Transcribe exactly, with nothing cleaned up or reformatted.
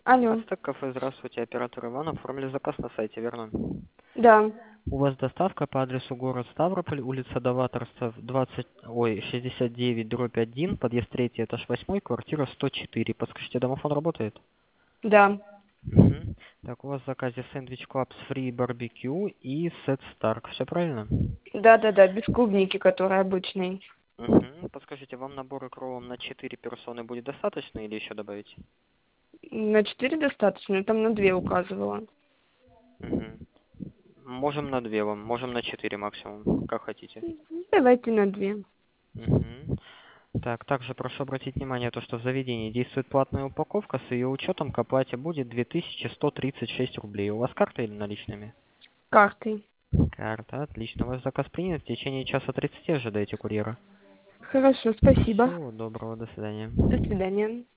Алло. Ацтек кафе, здравствуйте, оператор Иван, оформили заказ на сайте, верно? Да. У вас доставка по адресу город Ставрополь, улица Доваторцев, двадцать, ой, шестьдесят девять, дробь один, подъезд третий, этаж восьмой, квартира сто четыре. Подскажите, домофон работает? Да. Мгм. Так, у вас в заказе сэндвич Клабс Фри барбекю и сет Старк, все правильно? Да-да-да, без клубники, который обычный. Мгм. Подскажите, вам набор кровом на четыре персоны будет достаточно или еще добавить? На четыре достаточно, там на две указывала. Мгм. Можем на две вам, можем на четыре максимум, как хотите. Давайте на две. Мгм. Так, также прошу обратить внимание, то, что в заведении действует платная упаковка, с ее учетом к оплате будет две тысячи сто тридцать шесть рублей. У вас карта или наличными? Картой. Карта, отлично. Ваш заказ принят. В течение часа тридцати ожидаете курьера. Хорошо, спасибо. Всего доброго, до свидания. До свидания.